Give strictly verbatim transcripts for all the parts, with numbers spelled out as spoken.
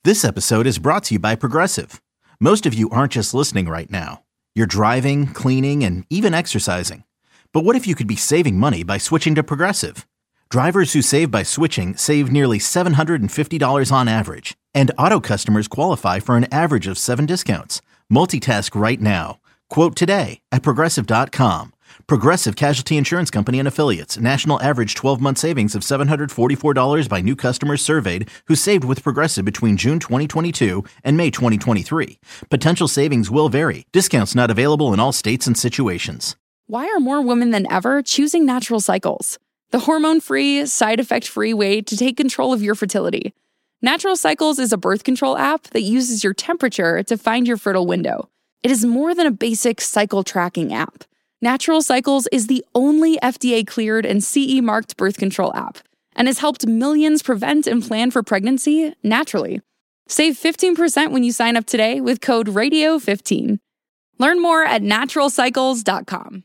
This episode is brought to you by Progressive. Most of you aren't just listening right now. You're driving, cleaning, and even exercising. But what if you could be saving money by switching to Progressive? Drivers who save by switching save nearly seven hundred fifty dollars on average. And auto customers qualify for an average of seven discounts. Multitask right now. Quote today at Progressive dot com. Progressive Casualty Insurance Company and Affiliates. National average twelve-month savings of seven hundred forty-four dollars by new customers surveyed who saved with Progressive between June twenty twenty-two and May twenty twenty-three. Potential savings will vary. Discounts not available in all states and situations. Why are more women than ever choosing Natural Cycles? The hormone-free, side-effect-free way to take control of your fertility. Natural Cycles is a birth control app that uses your temperature to find your fertile window. It is more than a basic cycle tracking app. Natural Cycles is the only F D A-cleared and C E-marked birth control app and has helped millions prevent and plan for pregnancy naturally. Save fifteen percent when you sign up today with code radio fifteen. Learn more at natural cycles dot com.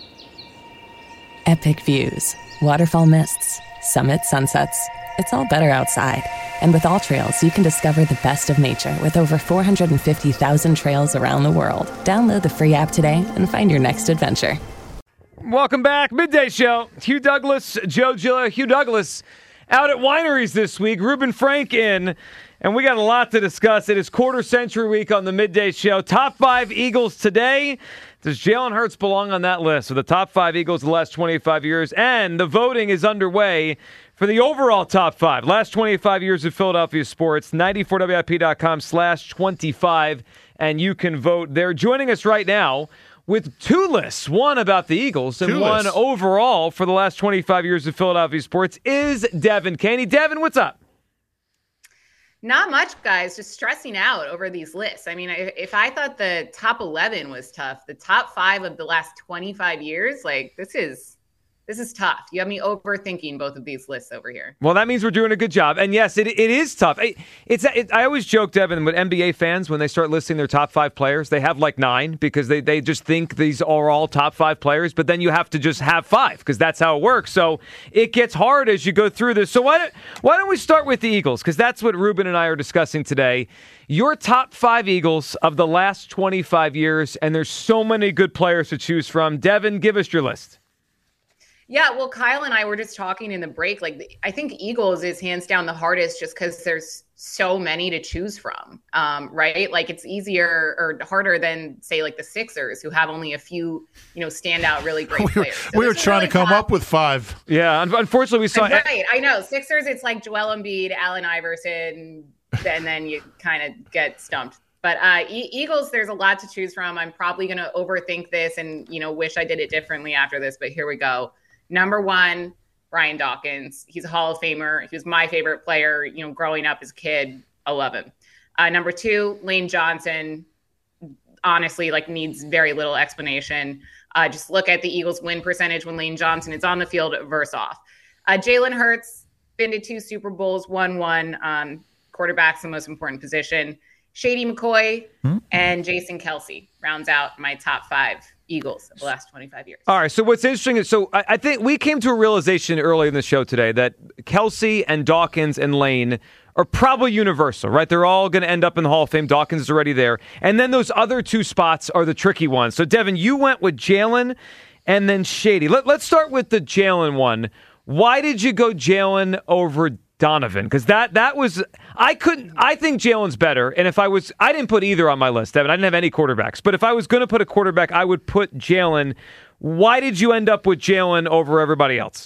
Epic views, waterfall mists, summit sunsets. It's all better outside. And with All Trails, you can discover the best of nature with over four hundred fifty thousand trails around the world. Download the free app today and find your next adventure. Welcome back. Midday Show. Hugh Douglas, Joe Gilla. Hugh Douglas out at wineries this week. Reuben Frank in. And we got a lot to discuss. It is quarter century week on the Midday Show. Top five Eagles today. Does Jalen Hurts belong on that list of the top five Eagles of the last twenty-five years? And the voting is underway for the overall top five. Last twenty-five years of Philadelphia sports. ninety-four W I P dot com slash twenty-five. And you can vote. They're joining us right now with two lists. One about the Eagles and two one lists. overall for the last twenty-five years of Philadelphia sports is Devin Caney. Devin, what's up? Not much, guys. Just stressing out over these lists. I mean, if I thought the top eleven was tough, the top five of the last twenty-five years, like this is this is tough. You have me overthinking both of these lists over here. Well, that means we're doing a good job. And yes, it it is tough. It, it's it, I always joke, Devin, with N B A fans when they start listing their top five players, they have like nine because they, they just think these are all top five players. But then you have to just have five because that's how it works. So it gets hard as you go through this. So why don't, why don't we start with the Eagles? Because that's what Reuben and I are discussing today. Your top five Eagles of the last twenty-five years, and there's so many good players to choose from. Devin, give us your list. Yeah, well, Kyle and I were just talking in the break. Like, I think Eagles is hands down the hardest just because there's so many to choose from, um, right? Like, it's easier or harder than, say, like the Sixers, who have only a few, you know, standout, really great we were, players. So we were trying really to come tough. up with five. Yeah, unfortunately, we saw. Right, I know. Sixers, it's like Joel Embiid, Allen Iverson, and then you kind of get stumped. But uh, e- Eagles, there's a lot to choose from. I'm probably going to overthink this and, you know, wish I did it differently after this, but here we go. Number one, Brian Dawkins. He's a Hall of Famer. He was my favorite player, you know, growing up as a kid. I love him. Uh, number two, Lane Johnson. Honestly, like needs very little explanation. Uh, just look at the Eagles' win percentage when Lane Johnson is on the field versus off. Uh, Jalen Hurts, been to two Super Bowls, won one. Um, quarterback's the most important position. Shady McCoy mm-hmm. and Jason Kelce rounds out my top five Eagles of the last twenty-five years. All right, so what's interesting is, so I, I think we came to a realization early in the show today that Kelce and Dawkins and Lane are probably universal, right? They're all going to end up in the Hall of Fame. Dawkins is already there. And then those other two spots are the tricky ones. So, Devin, you went with Jalen and then Shady. Let, let's start with the Jalen one. Why did you go Jalen over Donovan? Because that that was I couldn't I think Jalen's better, and if I was I didn't put either on my list, Devin. I didn't have any quarterbacks, but if I was going to put a quarterback, I would put Jalen. Why did you end up with Jalen over everybody else?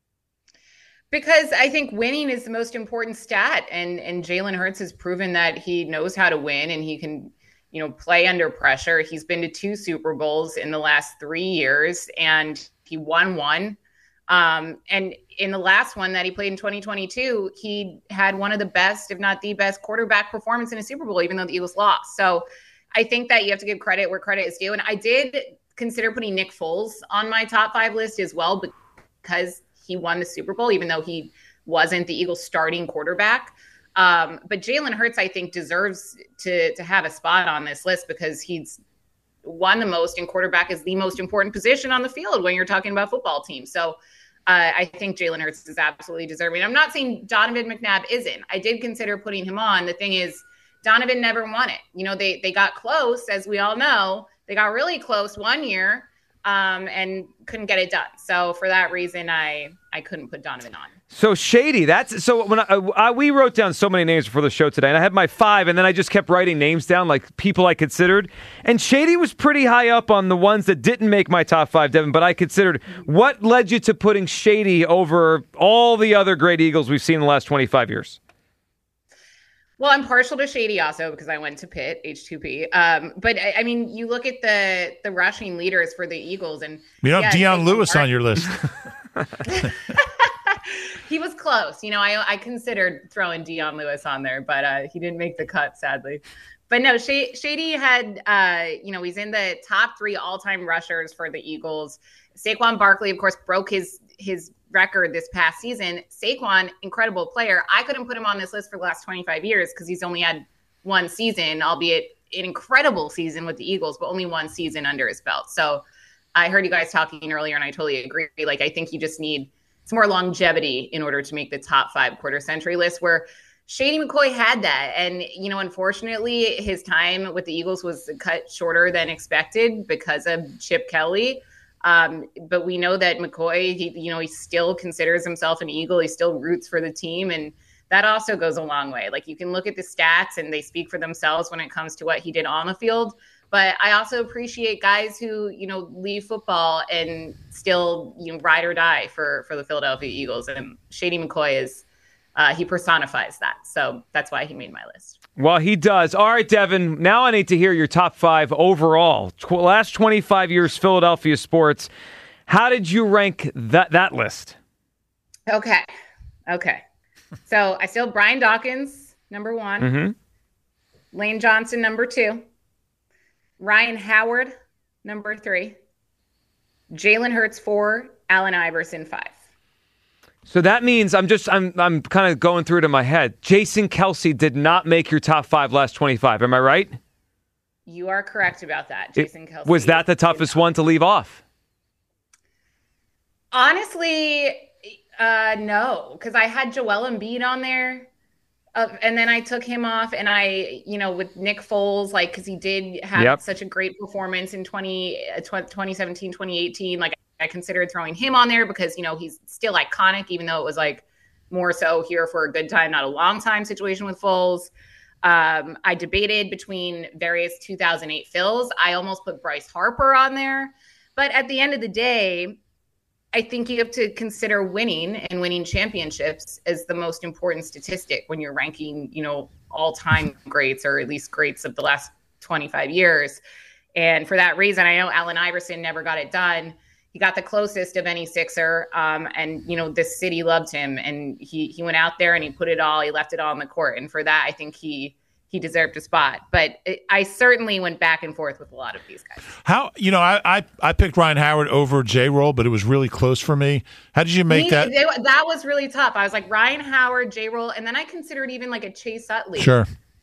Because I think winning is the most important stat, and and Jalen Hurts has proven that he knows how to win and he can, you know, play under pressure. He's been to two Super Bowls in the last three years, and he won one. Um, and in the last one that he played in twenty twenty-two, he had one of the best, if not the best, quarterback performance in a Super Bowl, even though the Eagles lost. So I think that you have to give credit where credit is due. And I did consider putting Nick Foles on my top five list as well, because he won the Super Bowl, even though he wasn't the Eagles starting quarterback. Um, but Jalen Hurts, I think, deserves to to have a spot on this list because he's won the most, and quarterback is the most important position on the field when you're talking about football teams. So Uh, I think Jalen Hurts is absolutely deserving. I'm not saying Donovan McNabb isn't. I did consider putting him on. The thing is, Donovan never won it. You know, they they got close, as we all know. They got really close one year um, and couldn't get it done. So for that reason, I I couldn't put Donovan on. So Shady, that's so when I, I, we wrote down so many names before the show today, and I had my five, and then I just kept writing names down, like people I considered. And Shady was pretty high up on the ones that didn't make my top five, Devin, but I considered. What led you to putting Shady over all the other great Eagles we've seen in the last twenty-five years? Well, I'm partial to Shady also because I went to Pitt, H two P. Um, but I, I mean, you look at the the rushing leaders for the Eagles, and you don't have yeah, Deion Lewis on your list. He was close. You know, I I considered throwing Deion Lewis on there, but uh, he didn't make the cut, sadly. But no, Sh- Shady had, uh, you know, he's in the top three all-time rushers for the Eagles. Saquon Barkley, of course, broke his his record this past season. Saquon, incredible player. I couldn't put him on this list for the last twenty-five years because he's only had one season, albeit an incredible season with the Eagles, but only one season under his belt. So I heard you guys talking earlier, and I totally agree. Like, I think you just need it's more longevity in order to make the top five quarter century list, where Shady McCoy had that. And, you know, unfortunately, his time with the Eagles was cut shorter than expected because of Chip Kelly. Um, but we know that McCoy, he, you know, he still considers himself an Eagle. He still roots for the team. And that also goes a long way. Like, you can look at the stats and they speak for themselves when it comes to what he did on the field. But I also appreciate guys who, you know, leave football and still, you know, ride or die for, for the Philadelphia Eagles. And Shady McCoy is, uh, he personifies that. So that's why he made my list. Well, he does. All right, Devin, now I need to hear your top five overall. Tw- last twenty-five years, Philadelphia sports. How did you rank that, that list? Okay. Okay. So I still Brian Dawkins, number one. Mm-hmm. Lane Johnson, number two. Ryan Howard, number three. Jalen Hurts, four. Allen Iverson, five. So that means I'm just I'm I'm kind of going through it in my head. Jason Kelce did not make your top five last twenty-five. Am I right? You are correct about that. Jason Kelce. Was that the toughest one to leave off? Honestly, uh, no, because I had Joel Embiid on there. Uh, and then I took him off, and I, you know, with Nick Foles, like, because he did have yep. such a great performance in twenty, twenty seventeen, twenty eighteen. Like, I considered throwing him on there because, you know, he's still iconic, even though it was like more so here for a good time, not a long time situation with Foles. Um, I debated between various two thousand eight Phils. I almost put Bryce Harper on there. But at the end of the day, I think you have to consider winning and winning championships as the most important statistic when you're ranking, you know, all-time greats, or at least greats of the last twenty-five years. And for that reason, I know Allen Iverson never got it done. He got the closest of any Sixer. Um, and, you know, this city loved him, and he, he went out there and he put it all, he left it all on the court. And for that, I think he, he deserved a spot. But it, I certainly went back and forth with a lot of these guys. How, you know, I I, I picked Ryan Howard over J-Roll, but it was really close for me. How did you make me, that? They, that was really tough. I was like Ryan Howard, J-Roll, and then I considered even like a Chase Utley. Sure.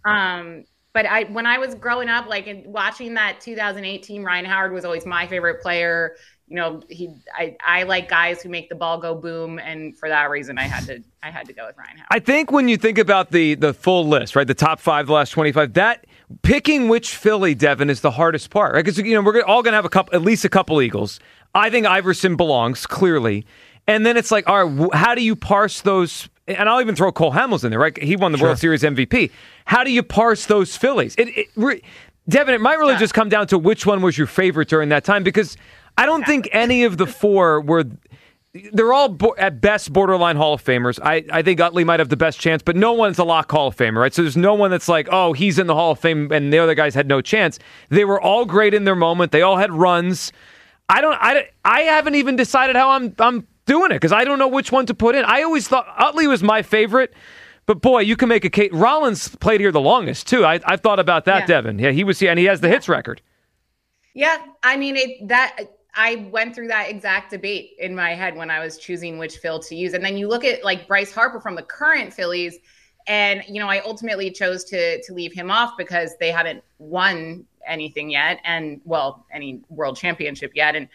Um, but I, when I was growing up, like in, watching that two thousand eight team, Ryan Howard was always my favorite player. You know, he, I, I like guys who make the ball go boom, and for that reason, I had to, I had to go with Ryan Howard. I think when you think about the the full list, right, the top five, the last twenty-five, that picking which Philly, Devin, is the hardest part, right? Because, you know, we're all going to have a couple, at least a couple Eagles. I think Iverson belongs clearly, and then it's like, all right, how do you parse those? And I'll even throw Cole Hamels in there, right? He won the sure. World Series M V P. How do you parse those Phillies? It, it re, Devin, it might really yeah. just come down to which one was your favorite during that time, because I don't think any of the four were – they're all bo- at best borderline Hall of Famers. I, I think Utley might have the best chance, but no one's a lock Hall of Famer, right? So there's no one that's like, oh, he's in the Hall of Fame and the other guys had no chance. They were all great in their moment. They all had runs. I don't – I I haven't even decided how I'm I'm doing it because I don't know which one to put in. I always thought Utley was my favorite, but boy, you can make a case. Rollins played here the longest too. I, I've thought about that, yeah. Devin. Yeah, he was here, and he has the hits record. Yeah, I mean, it, that – I went through that exact debate in my head when I was choosing which Phil to use. And then you look at like Bryce Harper from the current Phillies, and, you know, I ultimately chose to to leave him off because they haven't won anything yet. And, well, any world championship yet. And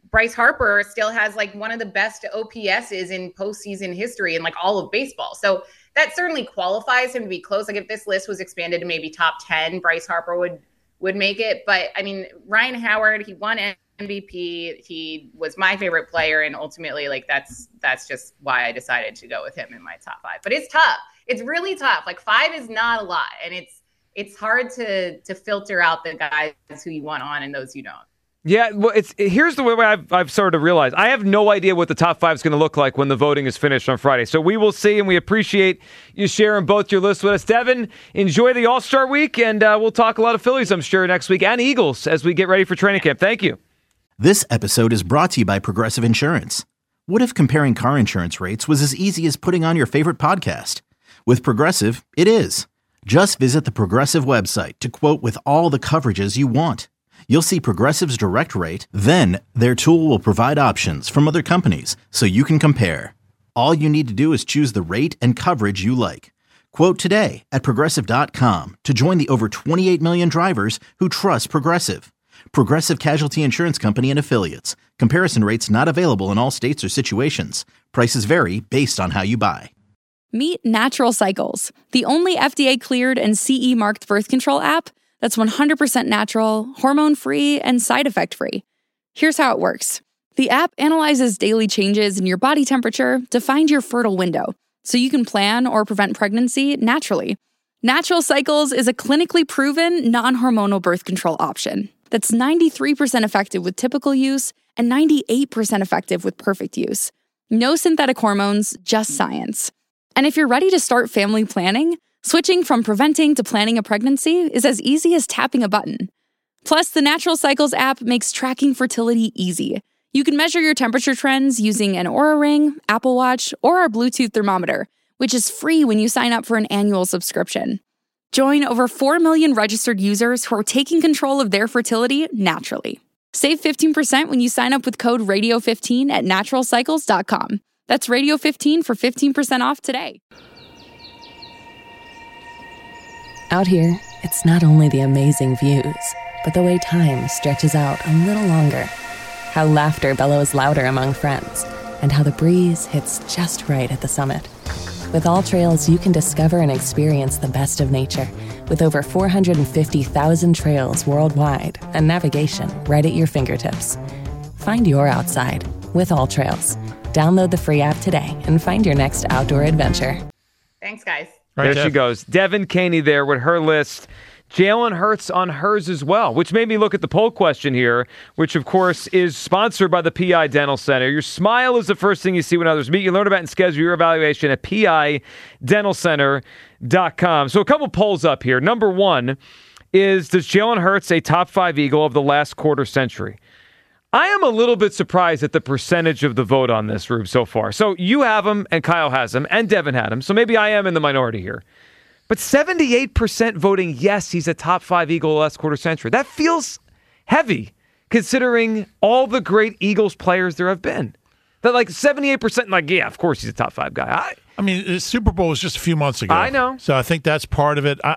Bryce Harper still has like one of the best O P S's in postseason history in like all of baseball. So that certainly qualifies him to be close. Like if this list was expanded to maybe top ten, Bryce Harper would would make it. But I mean, Ryan Howard, he won M V P. He was my favorite player, and ultimately, like that's that's just why I decided to go with him in my top five. But it's tough. It's really tough. Like five is not a lot, and it's it's hard to to filter out the guys who you want on and those you don't. Yeah, well, it's here's the way I've, I've started to realize. I have no idea what the top five is going to look like when the voting is finished on Friday. So we will see, and we appreciate you sharing both your lists with us. Devin, enjoy the All-Star week, and uh, we'll talk a lot of Phillies, I'm sure, next week, and Eagles as we get ready for training camp. Thank you. This episode is brought to you by Progressive Insurance. What if comparing car insurance rates was as easy as putting on your favorite podcast? With Progressive, it is. Just visit the Progressive website to quote with all the coverages you want. You'll see Progressive's direct rate, then their tool will provide options from other companies so you can compare. All you need to do is choose the rate and coverage you like. Quote today at Progressive dot com to join the over twenty-eight million drivers who trust Progressive. Progressive Casualty Insurance Company and Affiliates. Comparison rates not available in all states or situations. Prices vary based on how you buy. Meet Natural Cycles, the only F D A-cleared and C E-marked birth control app that's one hundred percent natural, hormone-free, and side effect-free. Here's how it works. The app analyzes daily changes in your body temperature to find your fertile window, so you can plan or prevent pregnancy naturally. Natural Cycles is a clinically proven, non-hormonal birth control option that's ninety-three percent effective with typical use and ninety-eight percent effective with perfect use. No synthetic hormones, just science. And if you're ready to start family planning, switching from preventing to planning a pregnancy is as easy as tapping a button. Plus, the Natural Cycles app makes tracking fertility easy. You can measure your temperature trends using an Oura Ring, Apple Watch, or our Bluetooth thermometer, which is free when you sign up for an annual subscription. Join over four million registered users who are taking control of their fertility naturally. Save fifteen percent when you sign up with code radio fifteen at natural cycles dot com. That's radio fifteen for fifteen percent off today. Out here, it's not only the amazing views, but the way time stretches out a little longer. How laughter bellows louder among friends, and how the breeze hits just right at the summit. With All Trails, you can discover and experience the best of nature with over four hundred fifty thousand trails worldwide and navigation right at your fingertips. Find your outside with All Trails. Download the free app today and find your next outdoor adventure. Thanks, guys. Right, there Dev. she goes. Devin Caney there with her list. Jalen Hurts on hers as well, which made me look at the poll question here, which, of course, is sponsored by the P I Dental Center. Your smile is the first thing you see when others meet. You learn about and schedule your evaluation at P I dental center dot com. So a couple polls up here. Number one is, does Jalen Hurts a top five Eagle of the last quarter century? I am a little bit surprised at the percentage of the vote on this, Rube, so far. So you have him, and Kyle has him, and Devin had him. So maybe I am in the minority here. But seventy-eight percent voting yes, he's a top five Eagle of the last quarter century. That feels heavy, considering all the great Eagles players there have been. That like seventy-eight percent, like, yeah, of course he's a top five guy. I, I mean, the Super Bowl was just a few months ago. I know. So I think that's part of it. I,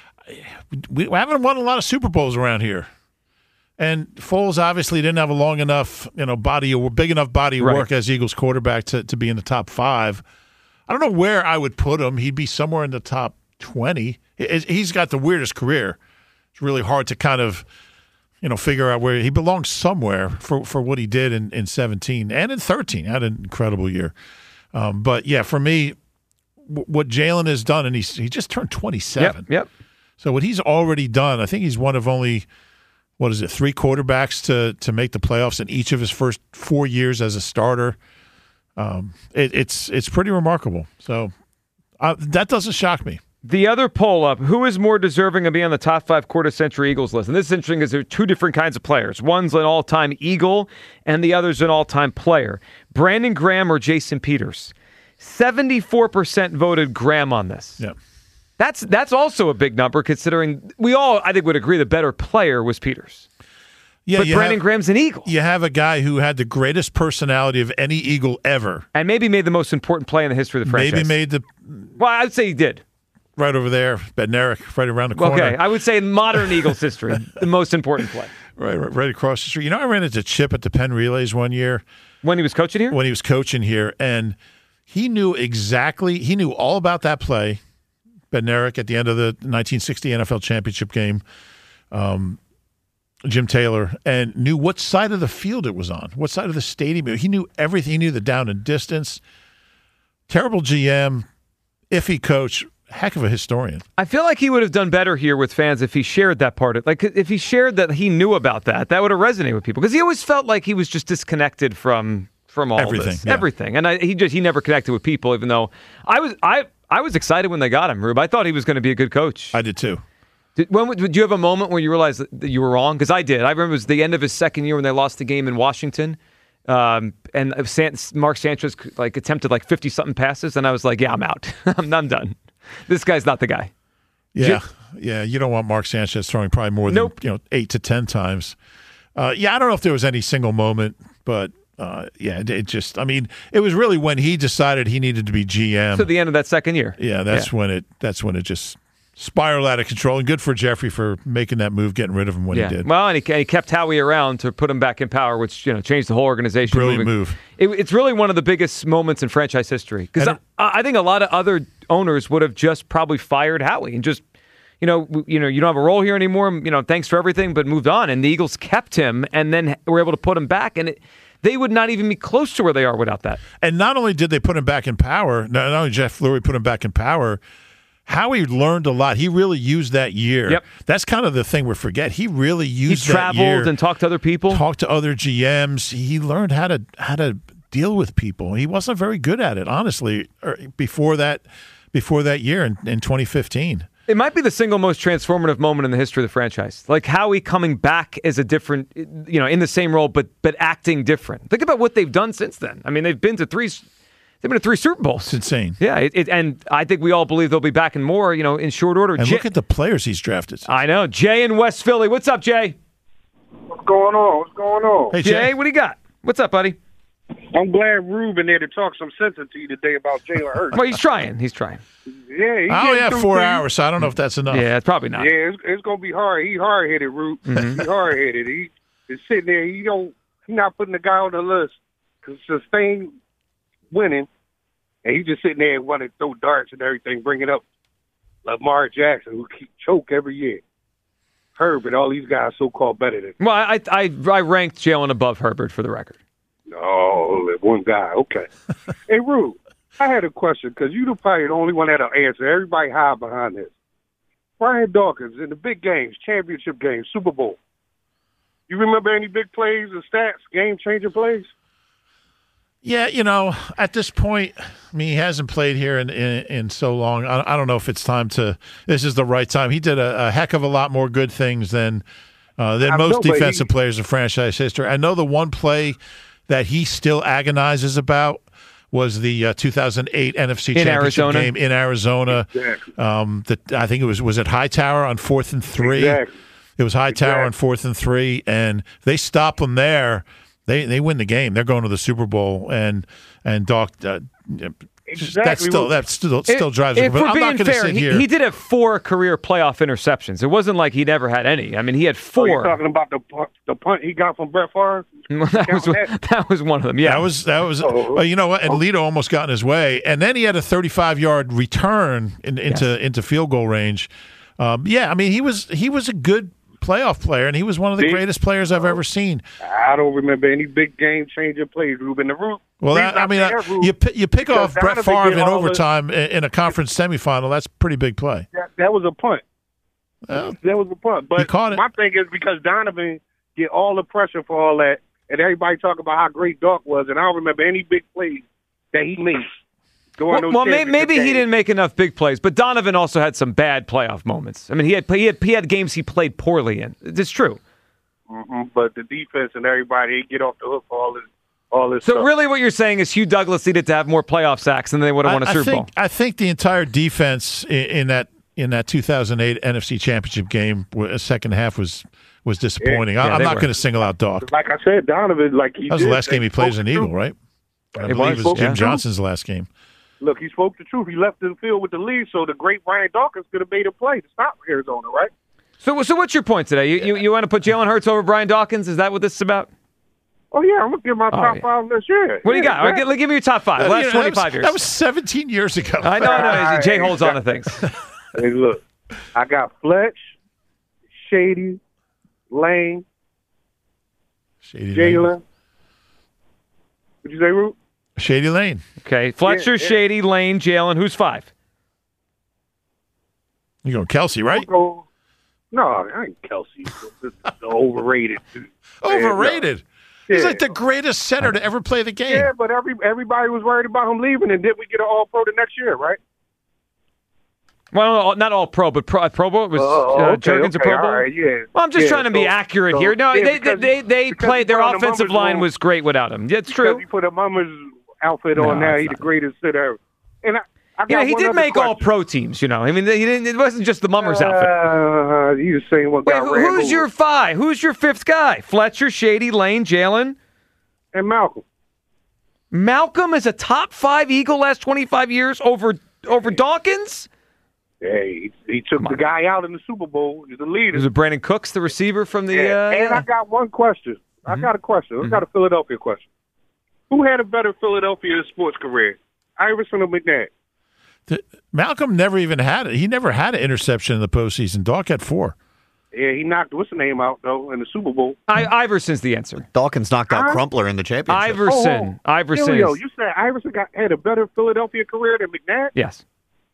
we, we haven't won a lot of Super Bowls around here. And Foles obviously didn't have a long enough, you know, body or big enough body of Right. work as Eagles quarterback to, to be in the top five. I don't know where I would put him. He'd be somewhere in the top twenty. He's got the weirdest career. It's really hard to kind of, you know, figure out where he belongs somewhere for, for what he did in, in seventeen and in thirteen. Had an incredible year. Um, but, yeah, for me, w- what Jalen has done, and he's, he just turned twenty-seven. Yep, yep. So what he's already done, I think he's one of only – what is it, three quarterbacks to to make the playoffs in each of his first four years as a starter. Um, it, it's it's pretty remarkable. So uh, that doesn't shock me. The other poll up, who is more deserving of being on the top five quarter-century Eagles list? And this is interesting because there are two different kinds of players. One's an all-time Eagle, and the other's an all-time player. Brandon Graham or Jason Peters? seventy-four percent voted Graham on this. Yeah. That's that's also a big number, considering we all, I think, would agree the better player was Peters. Yeah, but you Brandon have, Graham's an Eagle. You have a guy who had the greatest personality of any Eagle ever. And maybe made the most important play in the history of the franchise. Maybe made the Well, I'd say he did. right over there, Bednarik, right around the corner. Okay, I would say in modern Eagles history, the most important play. right, right, right across the street. You know, I ran into Chip at the Penn Relays one year When he was coaching here? when he was coaching here, and he knew exactly, he knew all about that play. Bednarik at the end of the nineteen sixty N F L championship game, um, Jim Taylor, and knew what side of the field it was on, what side of the stadium. He knew everything. He knew the down and distance. Terrible G M, iffy coach, heck of a historian. I feel like he would have done better here with fans if he shared that part of, like, if he shared that he knew about that, that would have resonated with people, because he always felt like he was just disconnected from from all Everything, this, yeah. everything, and I, he just he never connected with people. Even though I was I I was excited when they got him, Rube. I thought he was going to be a good coach. I did too. Did, when did you have a moment where you realized that you were wrong? Because I did. I remember it was the end of his second year when they lost the game in Washington. Um, and San, Mark Sanchez like attempted like fifty something passes, and I was like, "Yeah, I'm out. I'm, I'm done. This guy's not the guy." Yeah, yeah. You don't want Mark Sanchez throwing probably more than Nope. you know eight to ten times. Uh, yeah, I don't know if there was any single moment, but uh, yeah, it, it just. I mean, it was really when he decided he needed to be G M. So the end of that second year. Yeah, that's Yeah. when it. That's when it just spiraled out of control. And good for Jeffrey for making that move, getting rid of him when Yeah. he did. Well, and he, he kept Howie around to put him back in power, which you know changed the whole organization. Brilliant moving. move. It, it's really one of the biggest moments in franchise history, because And I, I think a lot of other owners would have just probably fired Howie and just, you know, w- you know, you don't have a role here anymore. You know, thanks for everything, but moved on. And the Eagles kept him, and then were able to put him back, and it, they would not even be close to where they are without that. And not only did they put him back in power, not only Jeff Lurie put him back in power, Howie learned a lot. He really used that year. Yep. That's kind of the thing we forget. He really He used that traveled year. and talked to other people. Talked to other G Ms. He learned how to how to deal with people. He wasn't very good at it, honestly, or before that before that year in, in twenty fifteen. It might be the single most transformative moment in the history of the franchise. Like Howie coming back as a different, you know, in the same role, but but acting different. Think about what they've done since then. I mean, they've been to three, they've been to three Super Bowls. It's insane. Yeah, it, it, and I think we all believe they'll be back in more, you know, in short order. And Jay, look at the players he's drafted. I know. Jay in West Philly. What's up, Jay? What's going on? What's going on? Hey, Jay, Jay. what do you got? What's up, buddy? I'm glad Rube in there to talk some sense into you today about Jalen Hurts. Well, he's trying. He's trying. Yeah, he I only getting have through four to you. hours, so I don't know if that's enough. Yeah, it's probably not. Yeah, it's, it's gonna be hard. He hard headed, Rube. Mm-hmm. He hard headed. He is sitting there. He don't. He not putting the guy on the list because sustained winning, and he just sitting there and want to throw darts and everything, bringing up Lamar Jackson, who keep choke every year. Herbert, all these guys so called better than. Well, I I, I ranked Jalen above Herbert for the record. Oh, one guy. Okay. Hey, Rube, I had a question because you the probably the only one that'll answer. Everybody hide behind this. Brian Dawkins in the big games, championship games, Super Bowl. You remember any big plays or stats, game-changing plays? Yeah, you know, at this point, I mean, he hasn't played here in, in, in so long. I, I don't know if it's time to – this is the right time. He did a, a heck of a lot more good things than uh, than I most know, but defensive he- players in franchise history. I know the one play that he still agonizes about was the uh, two thousand eight N F C In Championship Arizona? game in Arizona. Exactly. Um, that I think it was – was it Hightower on fourth and three? Exactly. It was Hightower Exactly. on fourth and three, and they stop them there. They they win the game. They're going to the Super Bowl, and and Doc. Uh, Exactly. That's still that still still drives me. If But we're I'm being not going to fair, sit he, here. he did have four career playoff interceptions. It wasn't like he never had any. I mean, he had Oh, you're four. talking about the punt, the punt he got from Brett Favre? that was that? that was one of them. Yeah, That was that was. Oh. Well, you know what? And Lito almost got in his way, and then he had a thirty-five yard return in, into into field goal range. Um, yeah, I mean he was he was a good playoff player, and he was one of the See? greatest players I've ever seen. I don't remember any big game-changing plays, Ruben. The Rube. Well, reason that, I mean, say uh, that, Rube, you pi- you pick because off Brett Donovan Favre did in all the- overtime in in a conference semifinal. That's a pretty big play. That, that was a punt. Well, That was a punt. But He caught it. my thing is because Donovan get all the pressure for all that, and everybody talk about how great Doc was, and I don't remember any big plays that he made. during well, those well may, championship maybe he games. didn't make enough big plays, but Donovan also had some bad playoff moments. I mean, he had he had, he had games he played poorly in. It's true. Mhm, but the defense and everybody, they get off the hook for all this, all this So stuff. really, what you're saying is Hugh Douglas needed to have more playoff sacks, and they would have won a I, Super I think, Bowl. I think the entire defense in, in that in that two thousand eight N F C Championship game, a second half was was disappointing. I, Yeah, I'm they not were. going to single out Doc. Like I said, Donovan, like he That was the did, last game he played as an spoke the Eagle, truth. right? I It believe was it was Jim spoke- Johnson's last game. Look, he spoke the truth. He left the field with the lead, so the great Brian Dawkins could have made a play to stop Arizona, right? So, so what's your point today? You, you, you want to put Jalen Hurts over Brian Dawkins? Is that what this is about? Oh, yeah, I'm going to give my Oh, top yeah. five this year. What do you Yeah, got? All right, exactly. give, give me your top five. Uh, Last you know, that twenty-five was- years. That was seventeen years ago. I know, I know. Jay holds on to things. Hey, look, I got Fletch, Shady, Lane, Shady Lane. Jalen. What'd you say, Root? Shady Lane. Okay, Fletcher, Yeah, yeah. Shady, Lane, Jalen. Who's five? You going Kelsey, right? Go. No, I ain't Kelsey. This is overrated. Overrated. Yeah. He's like the greatest center to ever play the game. Yeah, but every everybody was worried about him leaving, and did we get an All Pro the next year, right? Well, not all pro, but pro, pro Bowl was Oh, uh, okay, Jurgens a okay, Pro Bowl. all right, yeah. Well, I'm just Yeah, trying to be so- accurate so- here. No, yeah, they because- they they because played. he Their put on the offensive Mummers line room. was great without him. That's Because true. he put a Mummers outfit No, on now. it's He's the not. greatest center ever. And I, I got Yeah, he one did other make all question. pro teams. You know, I mean, he didn't. It wasn't just the Mummers outfit. Uh, you just saying what Wait, got who- ran who's over. your five? Who's your fifth guy? Fletcher, Shady, Lane, Jalen. And Malcolm. Malcolm is a top five Eagle last twenty-five years over over Dawkins. Hey, he, he took Come the on. guy out in the Super Bowl. He's the leader. Was it Brandon Cooks, the receiver from the? Yeah. Uh, and yeah. I got one question. I got a question. I got a Philadelphia question. Who had a better Philadelphia sports career, Iverson or McNabb? The- Malcolm never even had it. He never had an interception in the postseason. Doc had four. Yeah, he knocked what's the name out though in the Super Bowl. I, Iverson's the answer. Dawkins knocked out Huh? Crumpler in the championship. Iverson. Oh, Iverson. Yo, is- you said Iverson got had a better Philadelphia career than McNabb? yes.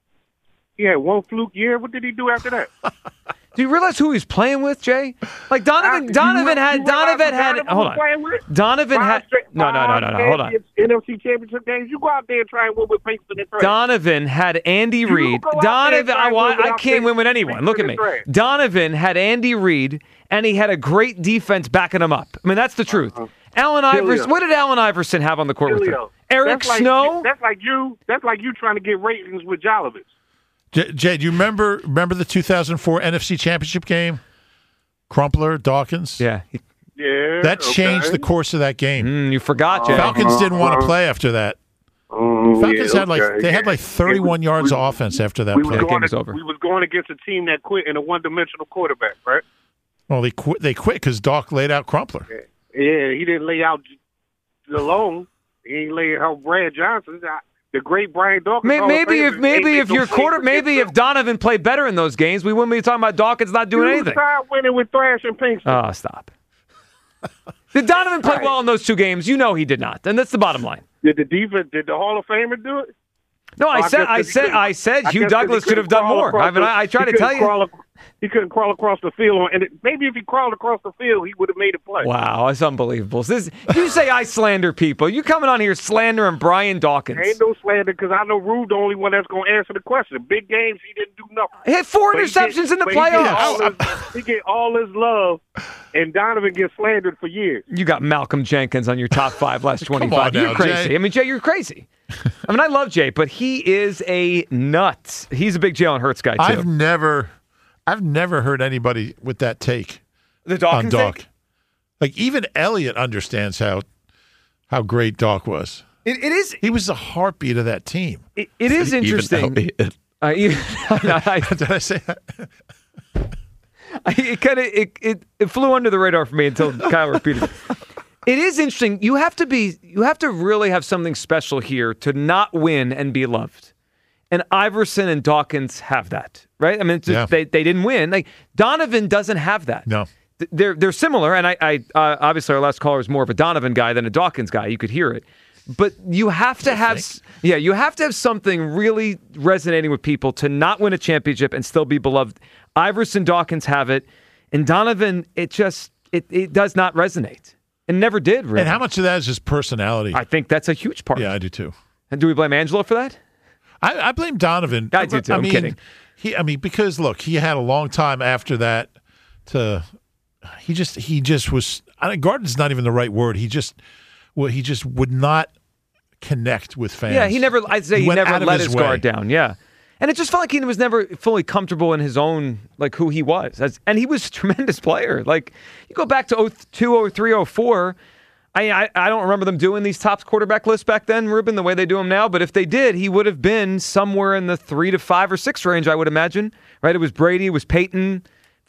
He had one fluke year. What did he do after that? Do you realize who he's playing with, Jay? Like Donovan. You Donovan re- had. you realize Donovan who had. Donovan Hold was on. playing with? Donovan Five had. straight- No, no, no, no, no. Hold on. champions- N F C championship games. You go out there and try and win with Pinkston and Trey. Donovan had Andy Reid. go out there Donovan, and try I, and well, win I without can't win with anyone. Pinkston Look at and me. Trey. Donovan had Andy Reid, and he had a great defense backing him up. I mean, that's the truth. Allen Iverson. Julio. What did Allen Iverson have on the court with him? Julio. Eric That's like- Snow. That's like you. That's like you trying to get ratings with Jolovich. J- Jay, do you remember remember the two thousand four N F C Championship game? Crumpler, Dawkins. Yeah. He- Yeah, That okay. changed the course of that game. Mm, you forgot, Jay. Falcons didn't want to play after that. Oh, Falcons yeah, had like okay. they had like thirty-one We- yards we- of offense after that We play. was, game going was to, over. we was going against a team that quit in a one-dimensional quarterback, right? Well, they quit. They quit because Doc laid out Crumpler. Yeah, he didn't lay out alone. He ain't lay out Brad Johnson. I- The great Brian Dawkins. May- Hall of Maybe Famer, if maybe ain't if make your no quarter plays maybe against if Donovan played better in those games, we wouldn't be talking about Dawkins not doing You anything. Start winning with Thrash and Pinkston. Oh, stop. Did Donovan play Right. well in those two games? You know he did not, and that's the bottom line. Did the defense? Did the Hall of Famer do it? No, I Oh, I said guess I 'cause he said couldn't- I said I Hugh guess 'cause Douglas he should have couldn't done crawl more. across I mean, the- I, I try he to tell couldn't you. crawl ac- he couldn't crawl across the field, on, and it, maybe if he crawled across the field, he would have made a play. Wow, it's unbelievable. This you say I slander people. You coming on here slandering Brian Dawkins? Ain't no slander because I know Rude the only one that's going to answer the question. Big games, he didn't do nothing. He hit four But he interceptions get- in the but he get playoffs. all his- He get all his love, and Donovan gets slandered for years. You got Malcolm Jenkins on your top five last twenty-five. on You're now, crazy. Jay. I mean, Jay, you're crazy. I mean, I love Jay, but he is a nut. He's a big Jalen Hurts guy too. I've never, I've never heard anybody with that take the on Dawkins Doc. take? Like even Elliott understands how how great Doc was. It, it is. He was the heartbeat of that team. It, it is Even interesting. Elliott. Uh, even, I, Did I say that? I, it kind of it, it, it flew under the radar for me until Kyle repeated it. It is interesting. You have to be. You have to really have something special here to not win and be loved. And Iverson and Dawkins have that, right? I mean, it's just, Yeah. they they didn't win. Like Donovan doesn't have that. No. Th- They're they're similar, and I, I uh, obviously our last caller is more of a Donovan guy than a Dawkins guy. You could hear it, but you have to have s- yeah, you have to have something really resonating with people to not win a championship and still be beloved. Iverson, Dawkins have it, and Donovan, it just it it does not resonate, and never did. Really, And how much of that is his personality? I think that's a huge part. yeah, I do too. And do we blame Angelo for that? I, I blame Donovan. I do too. I I'm mean, kidding. He, I mean, because look, he had a long time after that to. He just, he just was. I mean, Garden's not even the right word. He just, well, he just would not connect with fans. Yeah, he never. I'd say he, went never out of let his his, way. guard down. Yeah, and it just felt like he was never fully comfortable in his own, like who he was. As, and he was a tremendous player. Like you go back to oh two, oh three, oh four. I, I I don't remember them doing these top quarterback lists back then, Ruben, the way they do them now. But if they did, he would have been somewhere in the three to five or six range, I would imagine. Right? It was Brady, it was Peyton.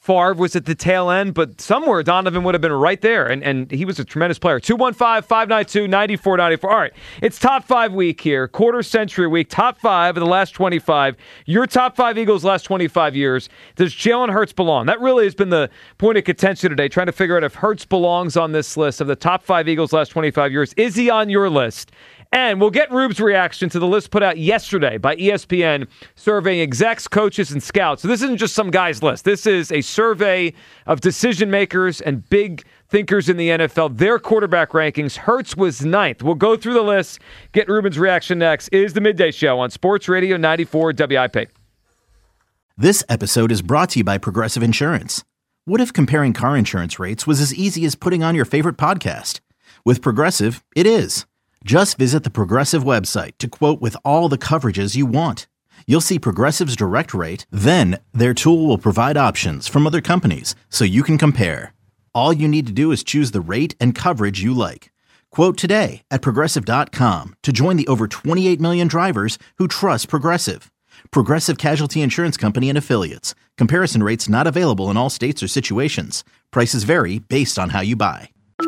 Favre was at the tail end, but somewhere Donovan would have been right there, and, and he was a tremendous player. two one five, five nine two, nine four nine four. All right, it's top five week here, quarter century week, top five of the last twenty-five. Your top five Eagles last twenty-five years. Does Jalen Hurts belong? That really has been the point of contention today, trying to figure out if Hurts belongs on this list of the top five Eagles last twenty-five years. Is he on your list? And we'll get Rube's reaction to the list put out yesterday by E S P N surveying execs, coaches, and scouts. So this isn't just some guy's list. This is a survey of decision makers and big thinkers in the N F L, their quarterback rankings. Hurts was ninth. We'll go through the list, get Ruben's reaction next. It is the Midday Show on Sports Radio ninety-four W I P. This episode is brought to you by Progressive Insurance. What if comparing car insurance rates was as easy as putting on your favorite podcast? With Progressive, it is. Just visit the Progressive website to quote with all the coverages you want. You'll see Progressive's direct rate, then their tool will provide options from other companies so you can compare. All you need to do is choose the rate and coverage you like. Quote today at Progressive dot com to join the over twenty-eight million drivers who trust Progressive. Progressive Casualty Insurance Company and Affiliates. Comparison rates not available in all states or situations. Prices vary based on how you buy.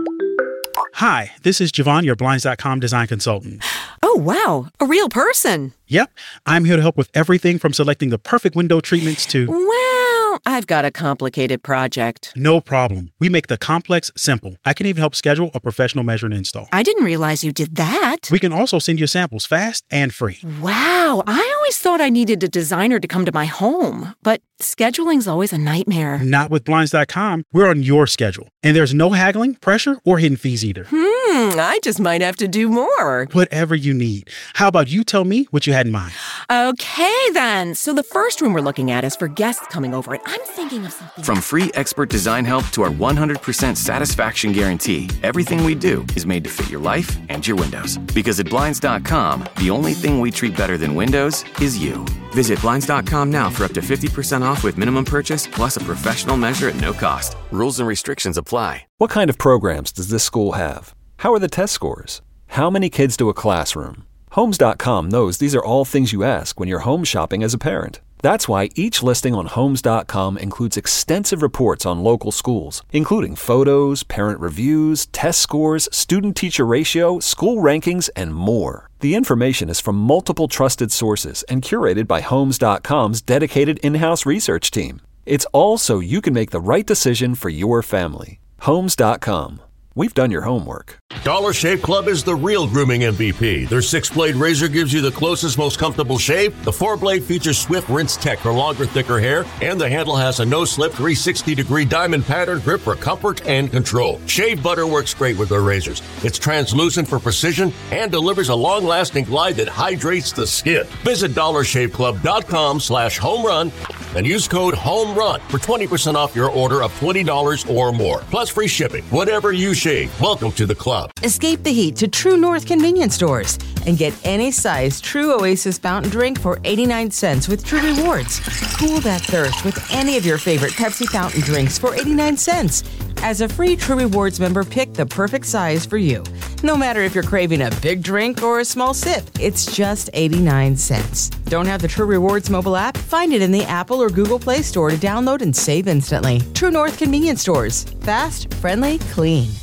Hi, this is Javon, your Blinds dot com design consultant. Oh, wow. A real person. Yep. I'm here to help with everything from selecting the perfect window treatments to... Well, I've got a complicated project. No problem. We make the complex simple. I can even help schedule a professional measure and install. I didn't realize you did that. We can also send you samples fast and free. Wow. I always thought I needed a designer to come to my home, but scheduling's always a nightmare. Not with Blinds dot com. We're on your schedule. And there's no haggling, pressure, or hidden fees either. Hmm, I just might have to do more. Whatever you need. How about you tell me what you had in mind? Okay, then. So the first room we're looking at is for guests coming over, and I'm thinking of something... From free expert design help to our one hundred percent satisfaction guarantee, everything we do is made to fit your life and your windows. Because at Blinds dot com, the only thing we treat better than windows is you. Visit Blinds dot com now for up to fifty percent off with minimum purchase, plus a professional measure at no cost. Rules and restrictions apply. What kind of programs does this school have? How are the test scores? How many kids do a classroom? Homes dot com knows these are all things you ask when you're home shopping as a parent. That's why each listing on Homes dot com includes extensive reports on local schools, including photos, parent reviews, test scores, student-teacher ratio, school rankings, and more. The information is from multiple trusted sources and curated by Homes dot com's dedicated in-house research team. It's all so you can make the right decision for your family. Homes dot com. We've done your homework. Dollar Shave Club is the real grooming M V P. Their six-blade razor gives you the closest, most comfortable shave. The four-blade features swift rinse tech for longer, thicker hair. And the handle has a no-slip three sixty degree diamond pattern grip for comfort and control. Shave butter works great with their razors. It's translucent for precision and delivers a long-lasting glide that hydrates the skin. Visit dollar shave club dot com slash home run and use code HOMERUN for twenty percent off your order of twenty dollars or more. Plus free shipping. Whatever you shave, welcome to the club. Escape the heat to True North convenience stores and get any size True Oasis fountain drink for eighty-nine cents with True Rewards. Cool that thirst with any of your favorite Pepsi fountain drinks for eighty-nine cents. As a free True Rewards member, pick the perfect size for you. No matter if you're craving a big drink or a small sip, it's just eighty-nine cents. Don't have the True Rewards mobile app? Find it in the Apple or Google Play Store to download and save instantly. True North convenience stores. Fast, friendly, clean.